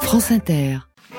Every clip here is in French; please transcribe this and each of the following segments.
France Inter.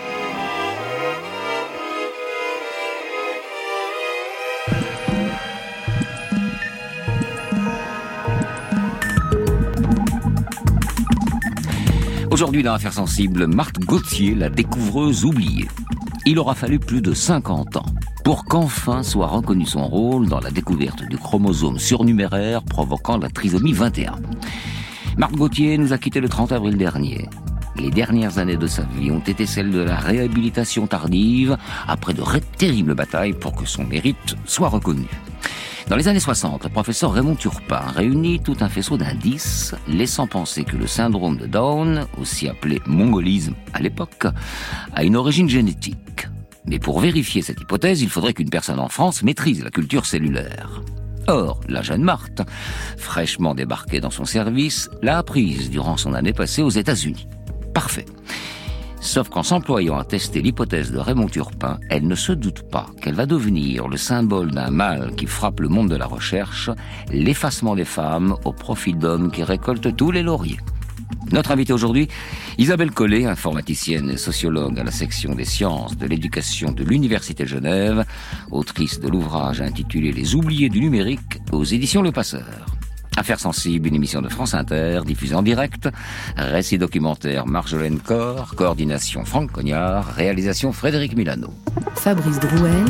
Aujourd'hui, dans Affaires sensibles, Marthe Gauthier, la découvreuse oubliée. Il aura fallu plus de 50 ans pour qu'enfin soit reconnu son rôle dans la découverte du chromosome surnuméraire provoquant la trisomie 21. Marthe Gauthier nous a quittés le 30 avril dernier. Les dernières années de sa vie ont été celles de la réhabilitation tardive, après de terribles batailles pour que son mérite soit reconnu. Dans les années 60, le professeur Raymond Turpin réunit tout un faisceau d'indices, laissant penser que le syndrome de Down, aussi appelé mongolisme à l'époque, a une origine génétique. Mais pour vérifier cette hypothèse, il faudrait qu'une personne en France maîtrise la culture cellulaire. Or, la jeune Marthe, fraîchement débarquée dans son service, l'a apprise durant son année passée aux États-Unis. Parfait. Sauf qu'en s'employant à tester l'hypothèse de Raymond Turpin, elle ne se doute pas qu'elle va devenir le symbole d'un mal qui frappe le monde de la recherche, l'effacement des femmes au profit d'hommes qui récoltent tous les lauriers. Notre invitée aujourd'hui, Isabelle Collet, informaticienne et sociologue à la section des sciences de l'éducation de l'Université de Genève, autrice de l'ouvrage intitulé « Les oubliés du numérique » aux éditions Le Passeur. Affaires sensibles, une émission de France Inter, diffusée en direct, récit documentaire Marjolaine Corr, coordination Franck Cognard, réalisation Frédéric Milano. Fabrice Drouel,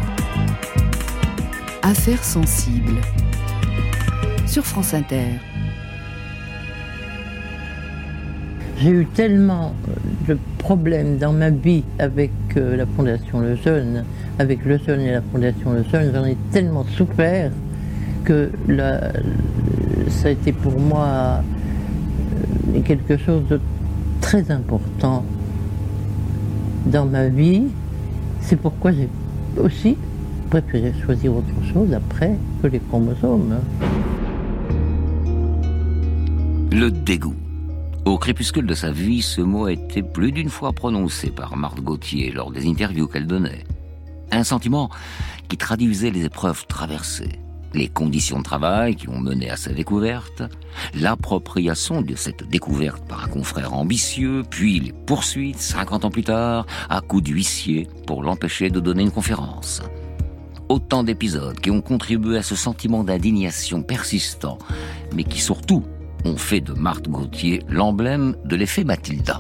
Affaires sensibles, sur France Inter. J'ai eu tellement de problèmes dans ma vie avec la Fondation Le Jeune, avec Le Jeune et la Fondation Le Jeune, j'en ai tellement souffert que ça a été pour moi quelque chose de très important dans ma vie. C'est pourquoi j'ai aussi préféré choisir autre chose après que les chromosomes. Le dégoût. Au crépuscule de sa vie, ce mot a été plus d'une fois prononcé par Marthe Gauthier lors des interviews qu'elle donnait. Un sentiment qui traduisait les épreuves traversées, les conditions de travail qui ont mené à sa découverte, l'appropriation de cette découverte par un confrère ambitieux, puis les poursuites, 50 ans plus tard, à coups d'huissier pour l'empêcher de donner une conférence. Autant d'épisodes qui ont contribué à ce sentiment d'indignation persistant, mais qui surtout ont fait de Marthe Gauthier l'emblème de l'effet Mathilda.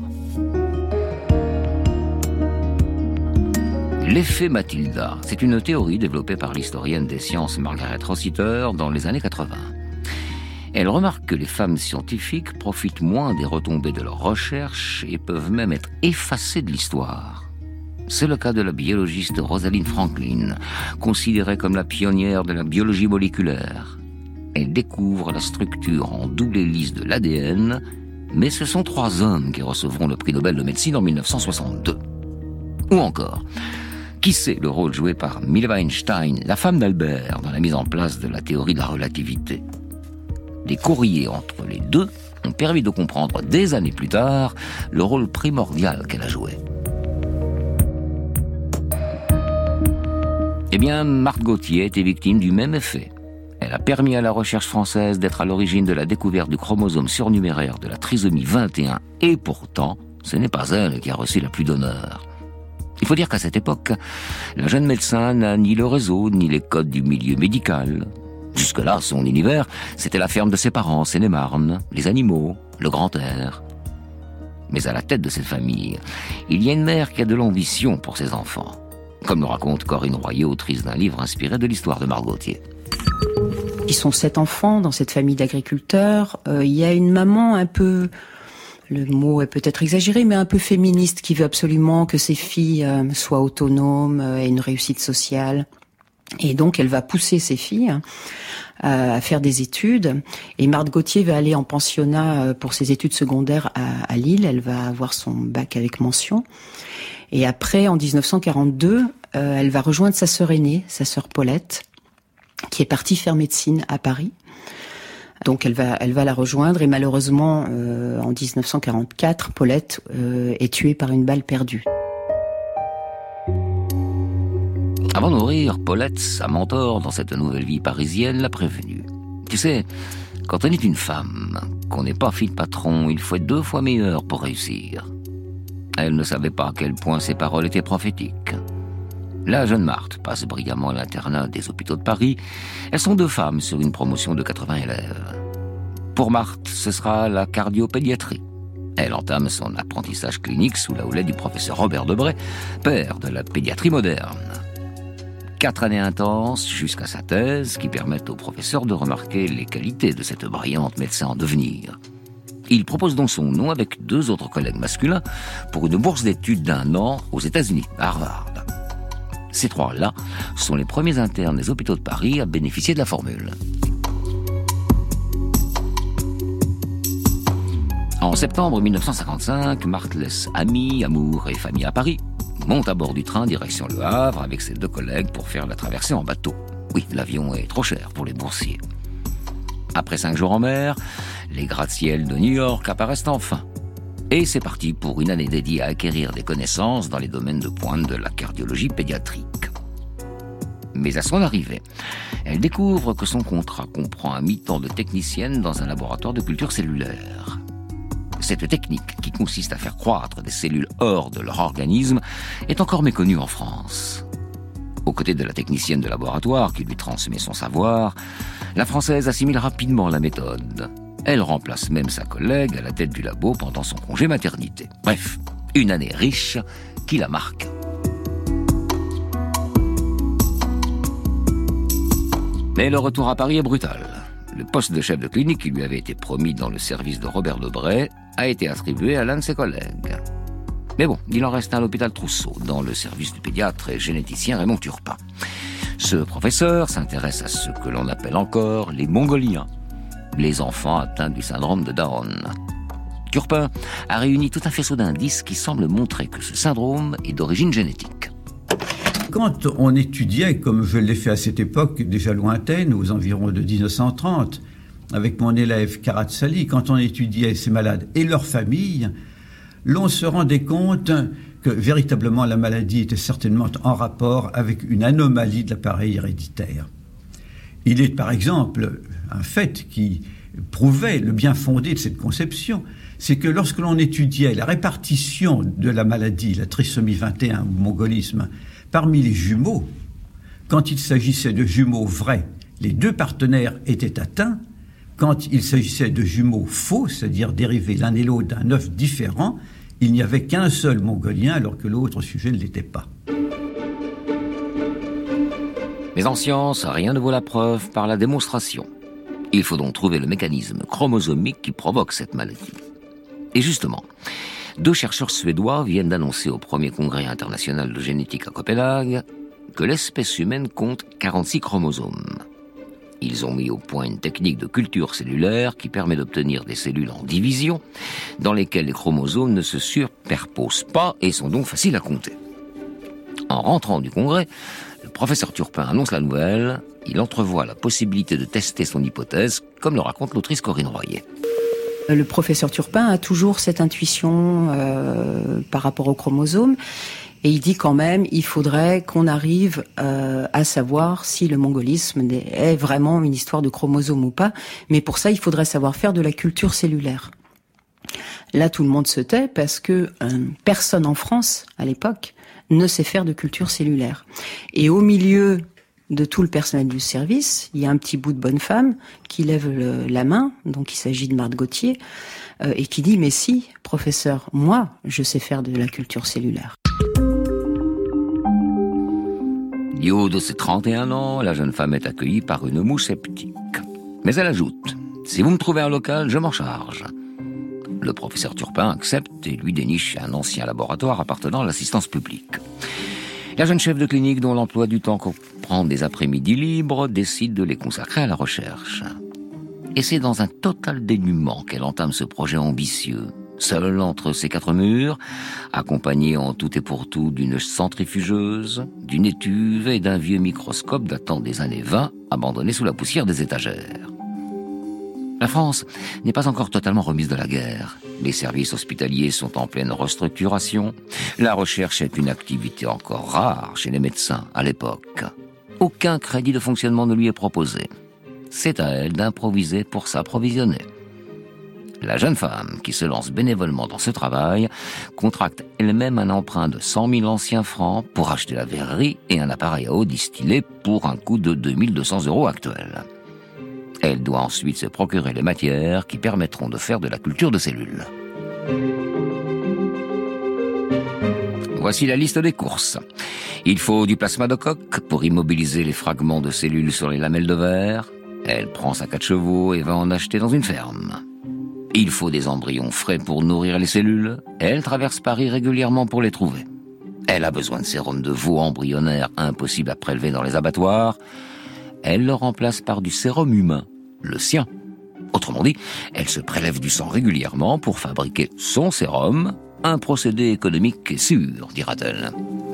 L'effet Mathilda, c'est une théorie développée par l'historienne des sciences Margaret Rossiter dans les années 80. Elle remarque que les femmes scientifiques profitent moins des retombées de leurs recherches et peuvent même être effacées de l'histoire. C'est le cas de la biologiste Rosalind Franklin, considérée comme la pionnière de la biologie moléculaire. Elle découvre la structure en double hélice de l'ADN, mais ce sont 3 hommes qui recevront le prix Nobel de médecine en 1962. Ou encore, qui sait le rôle joué par Mileva Einstein, la femme d'Albert, dans la mise en place de la théorie de la relativité. Les courriers entre les deux ont permis de comprendre des années plus tard le rôle primordial qu'elle a joué. Eh bien, Marthe Gauthier était victime du même effet. Elle a permis à la recherche française d'être à l'origine de la découverte du chromosome surnuméraire de la trisomie 21, et pourtant, ce n'est pas elle qui a reçu la pluie d'honneur. Il faut dire qu'à cette époque, la jeune médecin n'a ni le réseau, ni les codes du milieu médical. Jusque-là, son univers, c'était la ferme de ses parents, Seine-et-Marne, les animaux, le grand air. Mais à la tête de cette famille, il y a une mère qui a de l'ambition pour ses enfants. Comme le raconte Corinne Royer, autrice d'un livre inspiré de l'histoire de Marthe Gauthier. Ils sont 7 enfants dans cette famille d'agriculteurs. Il y a une maman un peu... Le mot est peut-être exagéré, mais un peu féministe, qui veut absolument que ses filles soient autonomes, aient une réussite sociale. Et donc, elle va pousser ses filles à faire des études. Et Marthe Gauthier va aller en pensionnat pour ses études secondaires à Lille. Elle va avoir son bac avec mention. Et après, en 1942, elle va rejoindre sa sœur aînée, sa sœur Paulette, qui est partie faire médecine à Paris. Donc elle va la rejoindre et malheureusement, en 1944, Paulette est tuée par une balle perdue. Avant de mourir, Paulette, sa mentor dans cette nouvelle vie parisienne, l'a prévenue. Tu sais, quand on est une femme, qu'on n'est pas fille de patron, il faut être 2 fois meilleur pour réussir. Elle ne savait pas à quel point ses paroles étaient prophétiques. La jeune Marthe passe brillamment à l'internat des hôpitaux de Paris. Elles sont 2 femmes sur une promotion de 80 élèves. Pour Marthe, ce sera la cardiopédiatrie. Elle entame son apprentissage clinique sous la houlette du professeur Robert Debray, père de la pédiatrie moderne. 4 années intenses jusqu'à sa thèse qui permettent au professeur de remarquer les qualités de cette brillante médecin en devenir. Il propose donc son nom avec 2 autres collègues masculins pour une bourse d'études d'1 an aux États-Unis, à Harvard. Ces 3-là sont les premiers internes des hôpitaux de Paris à bénéficier de la formule. En septembre 1955, Marthe laisse amis, amour et famille à Paris, monte à bord du train direction Le Havre avec ses 2 collègues pour faire la traversée en bateau. Oui, l'avion est trop cher pour les boursiers. Après 5 jours en mer, les gratte-ciels de New York apparaissent enfin. Et c'est parti pour une année dédiée à acquérir des connaissances dans les domaines de pointe de la cardiologie pédiatrique. Mais à son arrivée, elle découvre que son contrat comprend un mi-temps de technicienne dans un laboratoire de culture cellulaire. Cette technique, qui consiste à faire croître des cellules hors de leur organisme, est encore méconnue en France. Aux côtés de la technicienne de laboratoire qui lui transmet son savoir, la Française assimile rapidement la méthode. Elle remplace même sa collègue à la tête du labo pendant son congé maternité. Bref, une année riche qui la marque. Mais le retour à Paris est brutal. Le poste de chef de clinique qui lui avait été promis dans le service de Robert Debray a été attribué à l'un de ses collègues. Mais bon, il en reste un à l'hôpital Trousseau, dans le service du pédiatre et généticien Raymond Turpin. Ce professeur s'intéresse à ce que l'on appelle encore les Mongoliens, les enfants atteints du syndrome de Down. Turpin a réuni tout un faisceau d'indices qui semblent montrer que ce syndrome est d'origine génétique. Quand on étudiait, comme je l'ai fait à cette époque déjà lointaine, aux environs de 1930, avec mon élève Karatsali, quand on étudiait ces malades et leurs familles, l'on se rendait compte que véritablement la maladie était certainement en rapport avec une anomalie de l'appareil héréditaire. Il est par exemple un fait qui prouvait le bien fondé de cette conception, c'est que lorsque l'on étudiait la répartition de la maladie, la trisomie 21 ou mongolisme, parmi les jumeaux, quand il s'agissait de jumeaux vrais, les 2 partenaires étaient atteints. Quand il s'agissait de jumeaux faux, c'est-à-dire dérivés l'un et l'autre d'un œuf différent, il n'y avait qu'un seul mongolien alors que l'autre sujet ne l'était pas. Mais en science, rien ne vaut la preuve par la démonstration. Il faut donc trouver le mécanisme chromosomique qui provoque cette maladie. Et justement, 2 chercheurs suédois viennent d'annoncer au premier congrès international de génétique à Copenhague que l'espèce humaine compte 46 chromosomes. Ils ont mis au point une technique de culture cellulaire qui permet d'obtenir des cellules en division, dans lesquelles les chromosomes ne se superposent pas et sont donc faciles à compter. En rentrant du congrès, le professeur Turpin annonce la nouvelle. Il entrevoit la possibilité de tester son hypothèse, comme le raconte l'autrice Corinne Royer. Le professeur Turpin a toujours cette intuition par rapport aux chromosomes. Et il dit quand même, il faudrait qu'on arrive à savoir si le mongolisme est vraiment une histoire de chromosomes ou pas. Mais pour ça, il faudrait savoir faire de la culture cellulaire. Là, tout le monde se tait parce que personne en France, à l'époque, ne sait faire de culture cellulaire. Et au milieu de tout le personnel du service, il y a un petit bout de bonne femme qui lève la main, donc il s'agit de Marthe Gauthier, et qui dit « Mais si, professeur, moi, je sais faire de la culture cellulaire ». Du haut de ses 31 ans, la jeune femme est accueillie par une moue sceptique. Mais elle ajoute « Si vous me trouvez un local, je m'en charge ». Le professeur Turpin accepte et lui déniche un ancien laboratoire appartenant à l'assistance publique. La jeune chef de clinique, dont l'emploi du temps comprend des après-midi libres, décide de les consacrer à la recherche. Et c'est dans un total dénuement qu'elle entame ce projet ambitieux. Seule entre ces 4 murs, accompagnée en tout et pour tout d'une centrifugeuse, d'une étuve et d'un vieux microscope datant des années 20, abandonné sous la poussière des étagères. La France n'est pas encore totalement remise de la guerre. Les services hospitaliers sont en pleine restructuration. La recherche est une activité encore rare chez les médecins à l'époque. Aucun crédit de fonctionnement ne lui est proposé. C'est à elle d'improviser pour s'approvisionner. La jeune femme qui se lance bénévolement dans ce travail contracte elle-même un emprunt de 100 000 anciens francs pour acheter la verrerie et un appareil à eau distillée pour un coût de 2 200 € actuels. Elle doit ensuite se procurer les matières qui permettront de faire de la culture de cellules. Voici la liste des courses. Il faut du plasma de coque pour immobiliser les fragments de cellules sur les lamelles de verre. Elle prend sa 4 chevaux et va en acheter dans une ferme. Il faut des embryons frais pour nourrir les cellules. Elle traverse Paris régulièrement pour les trouver. Elle a besoin de sérum de veau embryonnaire impossible à prélever dans les abattoirs. Elle le remplace par du sérum humain, le sien. Autrement dit, elle se prélève du sang régulièrement pour fabriquer son sérum, un procédé économique et sûr, dira-t-elle.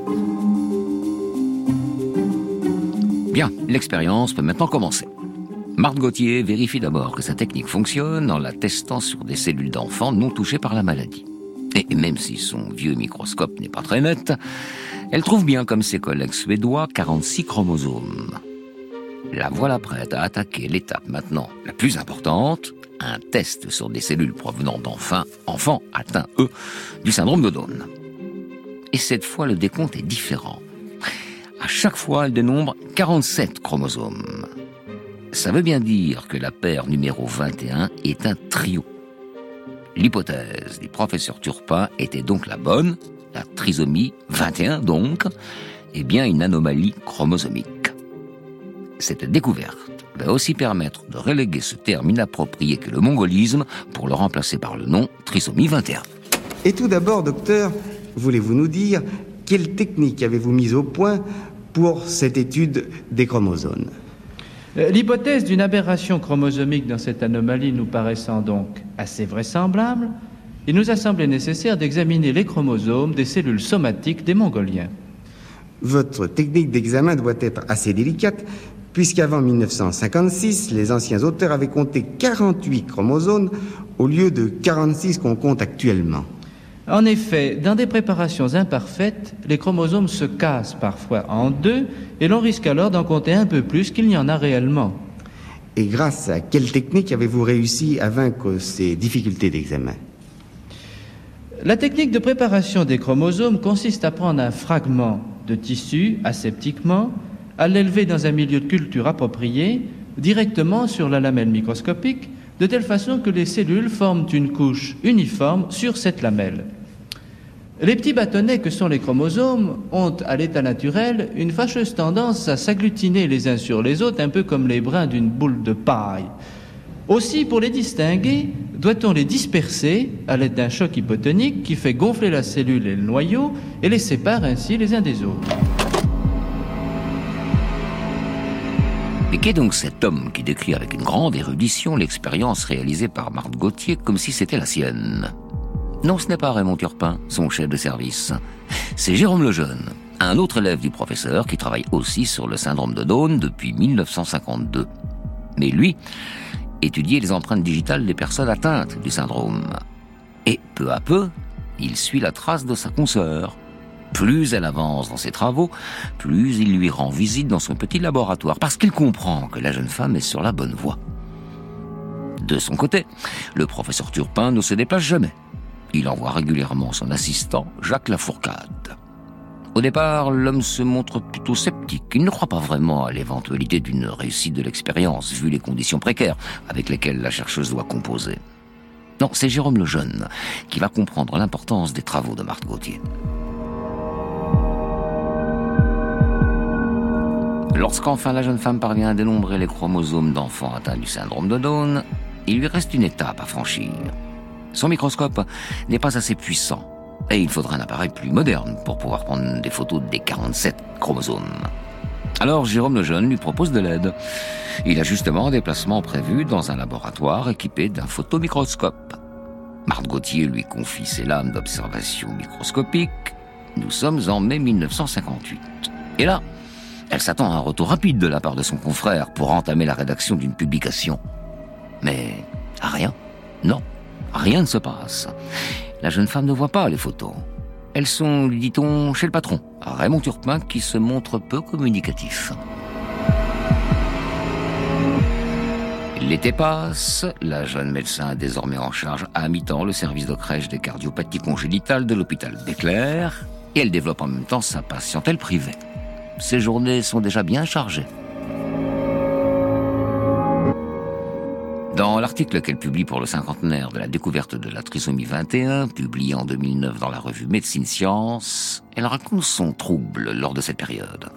Bien, l'expérience peut maintenant commencer. Marthe Gauthier vérifie d'abord que sa technique fonctionne en la testant sur des cellules d'enfants non touchées par la maladie. Et même si son vieux microscope n'est pas très net, elle trouve bien, comme ses collègues suédois, 46 chromosomes. La voilà prête à attaquer l'étape maintenant la plus importante, un test sur des cellules provenant enfants atteints, eux, du syndrome de Down. Et cette fois, le décompte est différent. À chaque fois, elle dénombre 47 chromosomes. Ça veut bien dire que la paire numéro 21 est un trio. L'hypothèse du professeur Turpin était donc la bonne, la trisomie 21 donc, est bien une anomalie chromosomique. Cette découverte va aussi permettre de reléguer ce terme inapproprié qu'est le mongolisme pour le remplacer par le nom trisomie 21. Et tout d'abord, docteur, voulez-vous nous dire quelle technique avez-vous mise au point pour cette étude des chromosomes ? L'hypothèse d'une aberration chromosomique dans cette anomalie nous paraissant donc assez vraisemblable, il nous a semblé nécessaire d'examiner les chromosomes des cellules somatiques des Mongoliens. Votre technique d'examen doit être assez délicate, puisqu'avant 1956, les anciens auteurs avaient compté 48 chromosomes au lieu de 46 qu'on compte actuellement. En effet, dans des préparations imparfaites, les chromosomes se cassent parfois en deux et l'on risque alors d'en compter un peu plus qu'il n'y en a réellement. Et grâce à quelle technique avez-vous réussi à vaincre ces difficultés d'examen ? La technique de préparation des chromosomes consiste à prendre un fragment de tissu aseptiquement, à l'élever dans un milieu de culture approprié, directement sur la lamelle microscopique, de telle façon que les cellules forment une couche uniforme sur cette lamelle. Les petits bâtonnets que sont les chromosomes ont, à l'état naturel, une fâcheuse tendance à s'agglutiner les uns sur les autres, un peu comme les brins d'une boule de paille. Aussi, pour les distinguer, doit-on les disperser à l'aide d'un choc hypotonique qui fait gonfler la cellule et le noyau et les sépare ainsi les uns des autres. Mais qu'est donc cet homme qui décrit avec une grande érudition l'expérience réalisée par Marthe Gauthier comme si c'était la sienne ? Non, ce n'est pas Raymond Turpin, son chef de service. C'est Jérôme Lejeune, un autre élève du professeur qui travaille aussi sur le syndrome de Down depuis 1952. Mais lui, étudiait les empreintes digitales des personnes atteintes du syndrome. Et peu à peu, il suit la trace de sa consoeur. Plus elle avance dans ses travaux, plus il lui rend visite dans son petit laboratoire, parce qu'il comprend que la jeune femme est sur la bonne voie. De son côté, le professeur Turpin ne se déplace jamais. Il envoie régulièrement son assistant, Jacques Lafourcade. Au départ, l'homme se montre plutôt sceptique. Il ne croit pas vraiment à l'éventualité d'une réussite de l'expérience, vu les conditions précaires avec lesquelles la chercheuse doit composer. Non, c'est Jérôme Lejeune qui va comprendre l'importance des travaux de Marthe Gauthier. Lorsqu'enfin la jeune femme parvient à dénombrer les chromosomes d'enfants atteints du syndrome de Down, il lui reste une étape à franchir. Son microscope n'est pas assez puissant et il faudra un appareil plus moderne pour pouvoir prendre des photos des 47 chromosomes. Alors Jérôme Lejeune lui propose de l'aide. Il a justement un déplacement prévu dans un laboratoire équipé d'un photomicroscope. Marthe Gauthier lui confie ses lames d'observation microscopique. Nous sommes en mai 1958. Et là, elle s'attend à un retour rapide de la part de son confrère pour entamer la rédaction d'une publication. Mais rien. Non, rien ne se passe. La jeune femme ne voit pas les photos. Elles sont, lui dit-on, chez le patron, Raymond Turpin, qui se montre peu communicatif. L'été passe, la jeune médecin désormais en charge à mi-temps le service de crèche des cardiopathies congénitales de l'hôpital d'Éclair, et elle développe en même temps sa patientèle privée. Ses journées sont déjà bien chargées. Dans l'article qu'elle publie pour le cinquantenaire de la découverte de la trisomie 21, publié en 2009 dans la revue Médecine Science, elle raconte son trouble lors de cette période.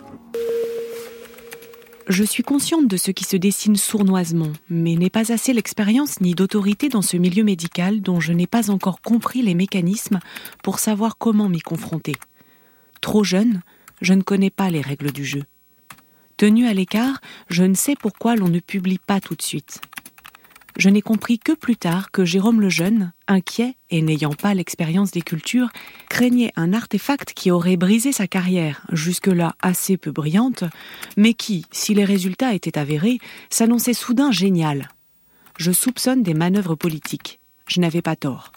Je suis consciente de ce qui se dessine sournoisement, mais n'ai pas assez l'expérience ni d'autorité dans ce milieu médical dont je n'ai pas encore compris les mécanismes pour savoir comment m'y confronter. Trop jeune, je ne connais pas les règles du jeu. Tenue à l'écart, je ne sais pourquoi l'on ne publie pas tout de suite. Je n'ai compris que plus tard que Jérôme Lejeune, inquiet et n'ayant pas l'expérience des cultures, craignait un artefact qui aurait brisé sa carrière, jusque-là assez peu brillante, mais qui, si les résultats étaient avérés, s'annonçait soudain génial. Je soupçonne des manœuvres politiques. Je n'avais pas tort.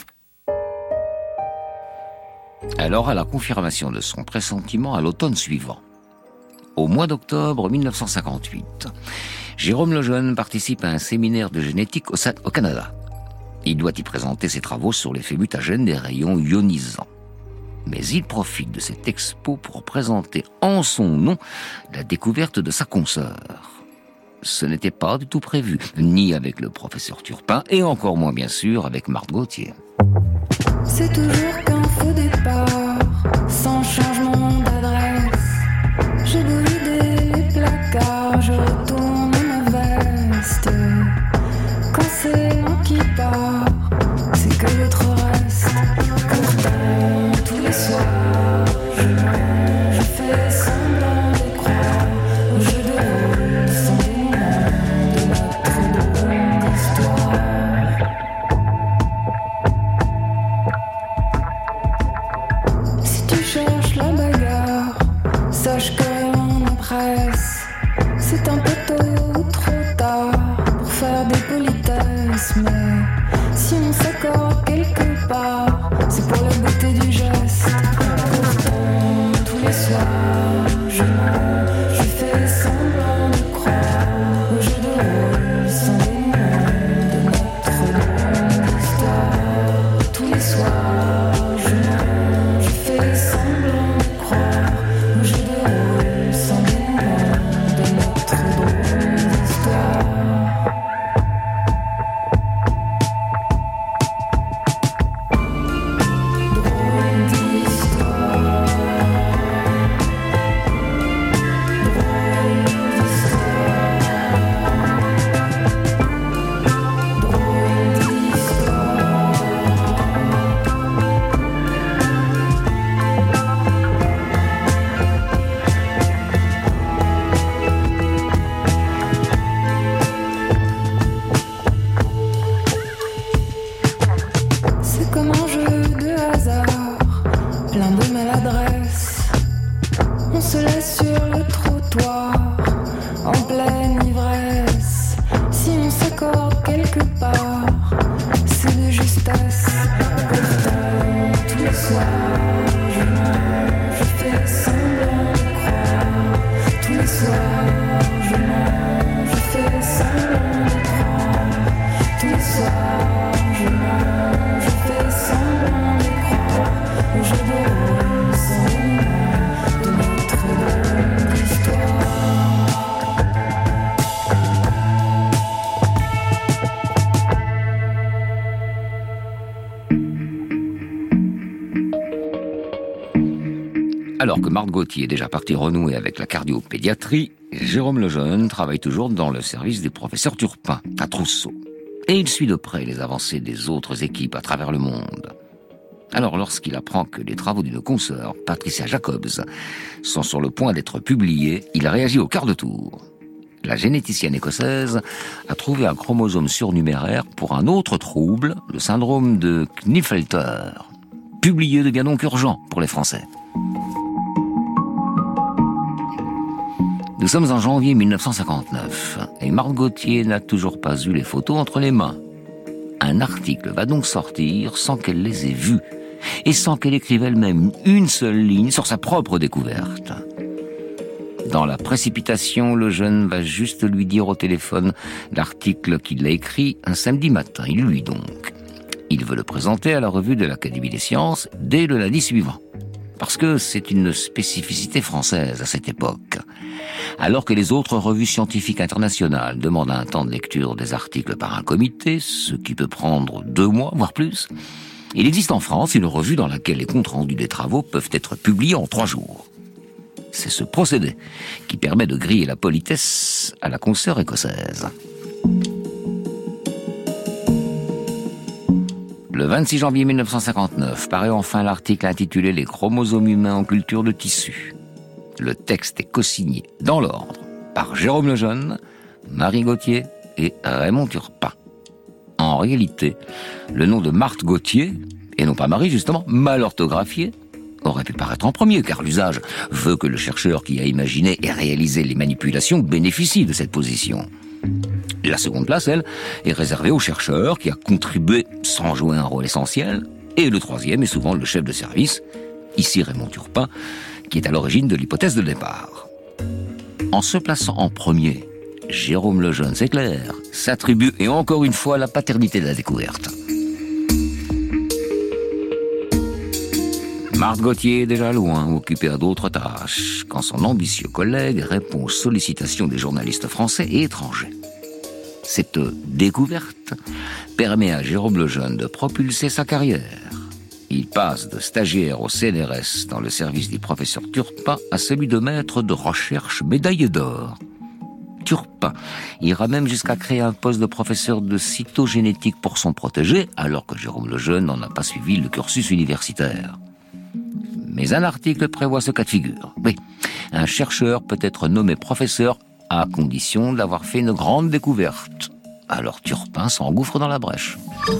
Alors, à la confirmation de son pressentiment à l'automne suivant. Au mois d'octobre 1958, Jérôme Lejeune participe à un séminaire de génétique au Canada. Il doit y présenter ses travaux sur l'effet mutagène des rayons ionisants. Mais il profite de cette expo pour présenter en son nom la découverte de sa consoeur. Ce n'était pas du tout prévu, ni avec le professeur Turpin, et encore moins bien sûr avec Marthe Gauthier. C'est toujours qu'un faux départ, sans changement d'adresse. Je dois vider les placards, je retourne ma veste. Quand c'est moi qui pars, c'est que l'autre reste. Pourtant, tous les soirs, je fais semblant de croire au jeu de rôle sans dénouement de notre drôle d'histoire. Si tu cherches la bagarre, sache que rien ne presse. C'est un peu tôt ou trop tard pour faire des politesses, mais si on s'accorde quelque part, c'est pour la beauté du geste. Pourtant, tous les soirs, je fais semblant de croire au jeu de rôle sans dénouement de notre drôle d'histoire. Tous les soirs, je fais semblant de croire au jeu de rôle sans dénouement de notre drôle d'histoire. Drôle d'histoire. C'est comme un jeu de hasard, plein de maladresse. On se laisse sur le trottoir, en pleine ivresse. Si on s'accorde quelque part, c'est de justesse. Pourtant, tous les soirs, je fais semblant de croire. Tous les soirs, je fais semblant de croire. Tous les soirs, je fais semblant de croire au jeu de rôle sans dénouement de notre drôle d'histoire. Alors que Marthe Gauthier est déjà partie renouer avec la cardiopédiatrie, Jérôme Lejeune travaille toujours dans le service des professeurs Turpin, à Trousseau. Et il suit de près les avancées des autres équipes à travers le monde. Alors lorsqu'il apprend que les travaux d'une consoeur, Patricia Jacobs, sont sur le point d'être publiés, il réagit au quart de tour. La généticienne écossaise a trouvé un chromosome surnuméraire pour un autre trouble, le syndrome de Klinefelter. Publié devient donc urgent pour les Français. Nous sommes en janvier 1959 et Marthe Gauthier n'a toujours pas eu les photos entre les mains. Un article va donc sortir sans qu'elle les ait vues et sans qu'elle écrive elle-même une seule ligne sur sa propre découverte. Dans la précipitation, le jeune va juste lui dire au téléphone l'article qu'il a écrit un samedi matin. Il lui donc. Il veut le présenter à la revue de l'Académie des sciences dès le lundi suivant. Parce que c'est une spécificité française à cette époque. Alors que les autres revues scientifiques internationales demandent un temps de lecture des articles par un comité, ce qui peut prendre 2 mois, voire plus, il existe en France une revue dans laquelle les comptes rendus des travaux peuvent être publiés en 3 jours. C'est ce procédé qui permet de griller la politesse à la consoeur écossaise. Le 26 janvier 1959 paraît enfin l'article intitulé « Les chromosomes humains en culture de tissu ». Le texte est co-signé dans l'ordre par Jérôme Lejeune, Marie Gauthier et Raymond Turpin. En réalité, le nom de Marthe Gauthier, et non pas Marie justement, mal orthographié, aurait pu paraître en premier, car l'usage veut que le chercheur qui a imaginé et réalisé les manipulations bénéficie de cette position. La seconde place, elle, est réservée au chercheur qui a contribué sans jouer un rôle essentiel, et le troisième est souvent le chef de service, ici Raymond Turpin, qui est à l'origine de l'hypothèse de départ. En se plaçant en premier, Jérôme Lejeune, c'est clair, s'attribue, et encore une fois, la paternité de la découverte. Marthe Gauthier est déjà loin, occupée à d'autres tâches, quand son ambitieux collègue répond aux sollicitations des journalistes français et étrangers. Cette découverte permet à Jérôme Lejeune de propulser sa carrière. Il passe de stagiaire au CNRS dans le service du professeur Turpin à celui de maître de recherche médaillé d'or. Turpin ira même jusqu'à créer un poste de professeur de cytogénétique pour son protégé, alors que Jérôme Lejeune n'en a pas suivi le cursus universitaire. Mais un article prévoit ce cas de figure. Oui, un chercheur peut être nommé professeur à condition d'avoir fait une grande découverte. Alors Turpin s'engouffre dans la brèche.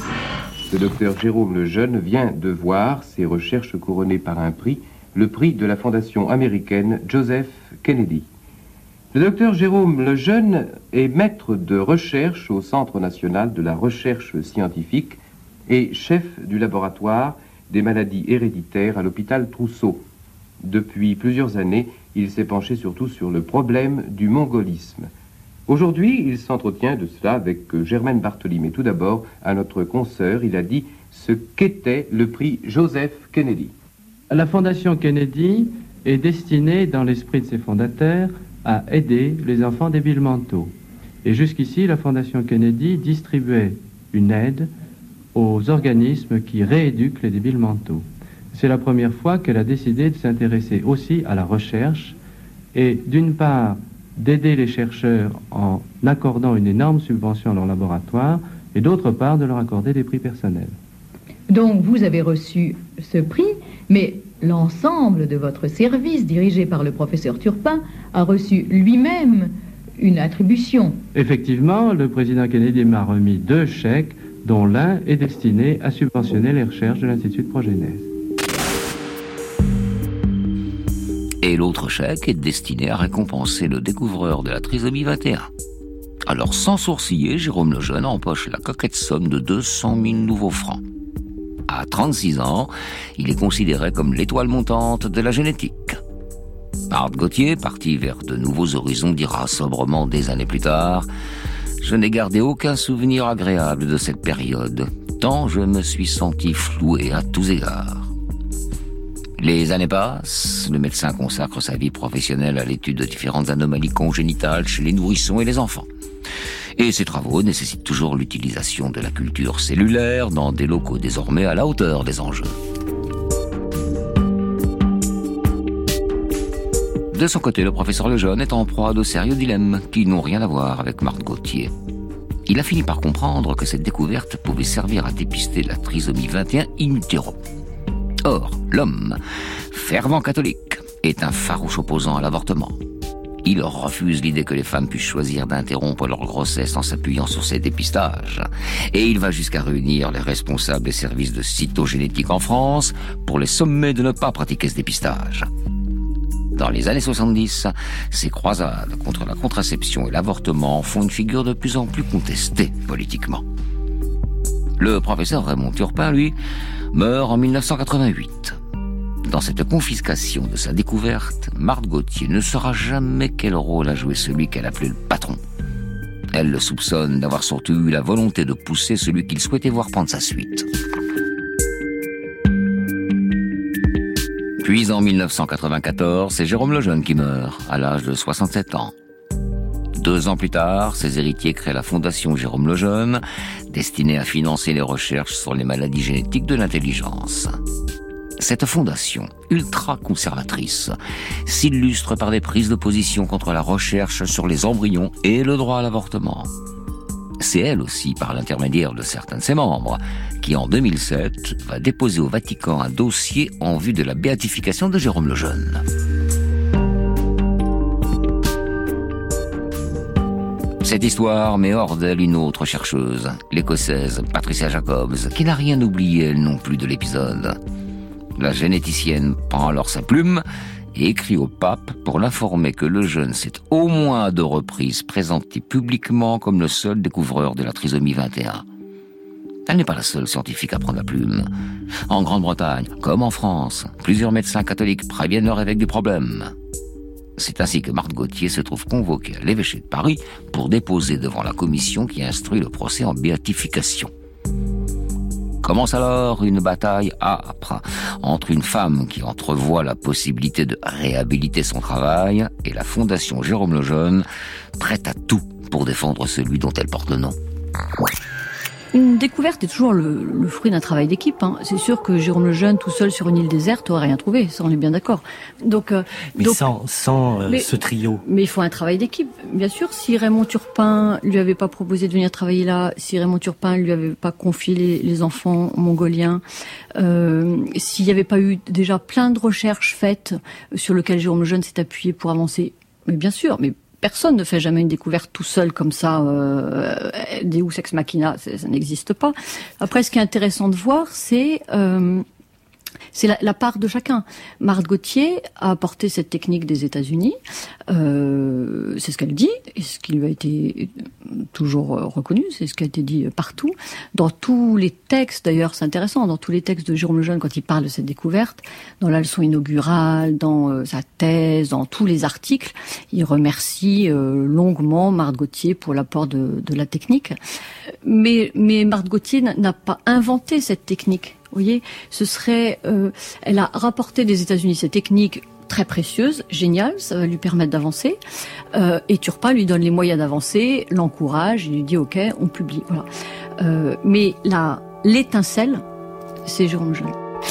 Le docteur Jérôme Lejeune vient de voir ses recherches couronnées par un prix, le prix de la fondation américaine Joseph Kennedy. Le docteur Jérôme Lejeune est maître de recherche au Centre national de la recherche scientifique et chef du laboratoire des maladies héréditaires à l'hôpital Trousseau. Depuis plusieurs années, il s'est penché surtout sur le problème du mongolisme. Aujourd'hui, il s'entretient de cela avec Germaine Bartoli. Mais tout d'abord, à notre consoeur, il a dit ce qu'était le prix Joseph Kennedy. La Fondation Kennedy est destinée, dans l'esprit de ses fondateurs, à aider les enfants débiles mentaux. Et jusqu'ici, la Fondation Kennedy distribuait une aide aux organismes qui rééduquent les débiles mentaux. C'est la première fois qu'elle a décidé de s'intéresser aussi à la recherche et, d'une part, d'aider les chercheurs en accordant une énorme subvention à leur laboratoire et, d'autre part, de leur accorder des prix personnels. Donc, vous avez reçu ce prix, mais l'ensemble de votre service, dirigé par le professeur Turpin, a reçu lui-même une attribution. Effectivement, le président Kennedy m'a remis 2 chèques, dont l'un est destiné à subventionner les recherches de l'Institut de Progénèse. Et l'autre chèque est destiné à récompenser le découvreur de la trisomie 21. Alors, sans sourciller, Jérôme Lejeune empoche la coquette somme de 200 000 nouveaux francs. À 36 ans, il est considéré comme l'étoile montante de la génétique. Marthe Gauthier, partie vers de nouveaux horizons, dira sobrement des années plus tard « Je n'ai gardé aucun souvenir agréable de cette période, tant je me suis senti floué à tous égards. » Les années passent, le médecin consacre sa vie professionnelle à l'étude de différentes anomalies congénitales chez les nourrissons et les enfants. Et ses travaux nécessitent toujours l'utilisation de la culture cellulaire dans des locaux désormais à la hauteur des enjeux. De son côté, le professeur Lejeune est en proie de sérieux dilemmes qui n'ont rien à voir avec Marthe Gauthier. Il a fini par comprendre que cette découverte pouvait servir à dépister la trisomie 21 in utero. Or, l'homme, fervent catholique, est un farouche opposant à l'avortement. Il refuse l'idée que les femmes puissent choisir d'interrompre leur grossesse en s'appuyant sur ces dépistages. Et il va jusqu'à réunir les responsables des services de cytogénétique en France pour les sommer de ne pas pratiquer ce dépistage. Dans les années 70, ces croisades contre la contraception et l'avortement font une figure de plus en plus contestée politiquement. Le professeur Raymond Turpin, lui, meurt en 1988. Dans cette confiscation de sa découverte, Marthe Gauthier ne saura jamais quel rôle a joué celui qu'elle appelait le patron. Elle le soupçonne d'avoir surtout eu la volonté de pousser celui qu'il souhaitait voir prendre sa suite. Puis en 1994, c'est Jérôme Lejeune qui meurt, à l'âge de 67 ans. 2 ans plus tard, ses héritiers créent la Fondation Jérôme Lejeune, destinée à financer les recherches sur les maladies génétiques de l'intelligence. Cette fondation, ultra-conservatrice, s'illustre par des prises de position contre la recherche sur les embryons et le droit à l'avortement. C'est elle aussi, par l'intermédiaire de certains de ses membres, qui en 2007 va déposer au Vatican un dossier en vue de la béatification de Jérôme Lejeune. Cette histoire met hors d'elle une autre chercheuse, l'Écossaise Patricia Jacobs, qui n'a rien oublié elle non plus de l'épisode. La généticienne prend alors sa plume et écrit au pape pour l'informer que Lejeune s'est au moins à 2 reprises présenté publiquement comme le seul découvreur de la trisomie 21. Elle n'est pas la seule scientifique à prendre la plume. En Grande-Bretagne, comme en France, plusieurs médecins catholiques préviennent leur évêque du problème. C'est ainsi que Marthe Gauthier se trouve convoquée à l'évêché de Paris pour déposer devant la commission qui instruit le procès en béatification. Commence alors une bataille âpre entre une femme qui entrevoit la possibilité de réhabiliter son travail et la Fondation Jérôme Lejeune, prête à tout pour défendre celui dont elle porte le nom. Une découverte est toujours le fruit d'un travail d'équipe. C'est sûr que Jérôme Lejeune, tout seul sur une île déserte, n'aurait rien trouvé. Ça, on est bien d'accord. Mais sans ce trio. Mais il faut un travail d'équipe. Bien sûr, si Raymond Turpin lui avait pas proposé de venir travailler là, si Raymond Turpin lui avait pas confié les enfants mongoliens, s'il n'y avait pas eu déjà plein de recherches faites sur lesquelles Jérôme Lejeune s'est appuyé pour avancer, mais bien sûr, mais personne ne fait jamais une découverte tout seul comme ça, Deus ex machina, ça n'existe pas. Après, ce qui est intéressant de voir, c'est la part de chacun. Marthe Gauthier a apporté cette technique des États-Unis, c'est ce qu'elle dit, et ce qui lui a été toujours reconnu, c'est ce qui a été dit partout. Dans tous les textes, d'ailleurs, c'est intéressant, dans tous les textes de Jérôme Lejeune, quand il parle de cette découverte, dans la leçon inaugurale, dans sa thèse, dans tous les articles, il remercie longuement Marthe Gauthier pour l'apport de la technique. Mais Marthe Gauthier n'a pas inventé cette technique. Vous voyez, elle a rapporté des États-Unis cette technique très précieuse, géniale, ça va lui permettre d'avancer. Et Turpin lui donne les moyens d'avancer, l'encourage, il lui dit OK, on publie. Voilà. Mais l'étincelle, c'est Jérôme Lejeune.